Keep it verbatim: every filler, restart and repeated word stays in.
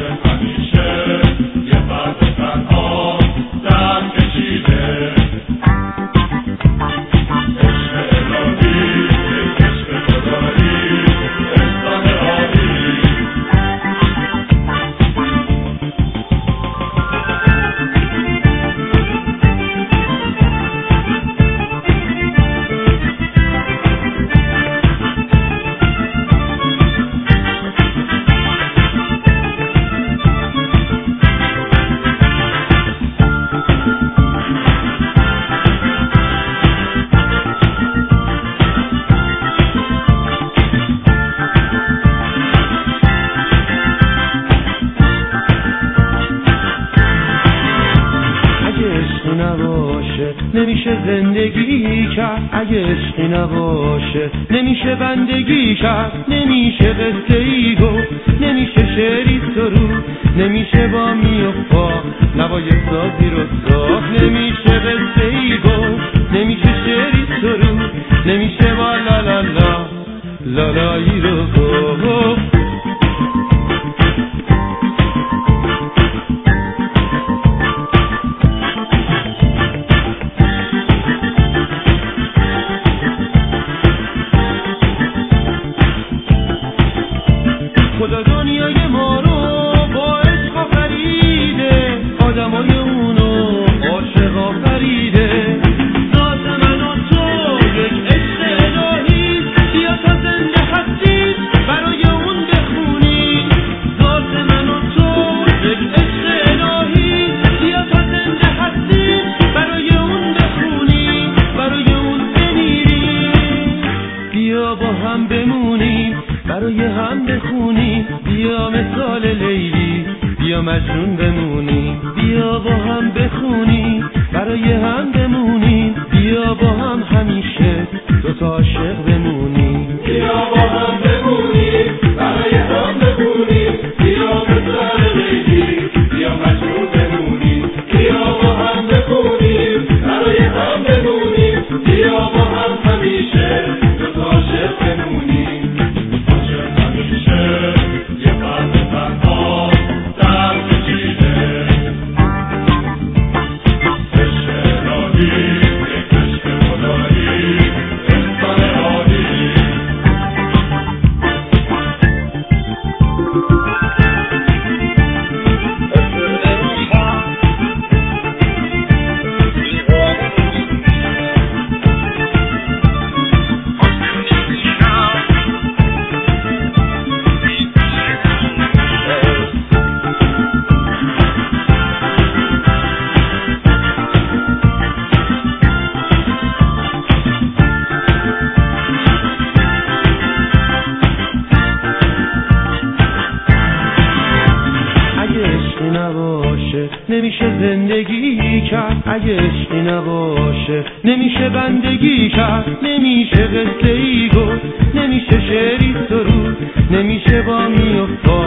نمیشه زندگی کرد اگه عشقی نباشه، نمیشه بندگی کرد، نمیشه قصه ای گفت، نمیشه شعری سرود، نمیشه با میوفا نوای سازی رو ساخت، نمیشه قصه ای گفت، نمیشه شعری سرود، نمیشه با لا لا لا لالایی رو گفت. خدا دنیای ما رو با عشق آفریده، آدمای اونو عاشق آفریده، ذات من و تو یک عشق الهی، بیا تا زنده هستی برای اون بخونی، ذات من و تو یک عشق الهی، بیا تا زنده هستی برای اون بخونی، برای اون بمیری، بیا با هم بمونیم برای هم بخونی، بیا مثال لیلی، بیا مجنون بمونی، بیا با هم بخونی برای هم بمونی، بیا با هم همیشه دو تا عاشق بمونی، بیا با هم بمونی برای هم بمونی، بیا مثال لیلی، بیا مجنون بمونی، بیا با هم بخونی برای هم بمونی، بیا با هم همیشه دو تا عاشق بمونی. نمیشه زندگی کرد اگه عشقی نباشه، نمیشه بندگی کرد، نمیشه قصه ای گفت، نمیشه شعری سرود، نمیشه با میوفا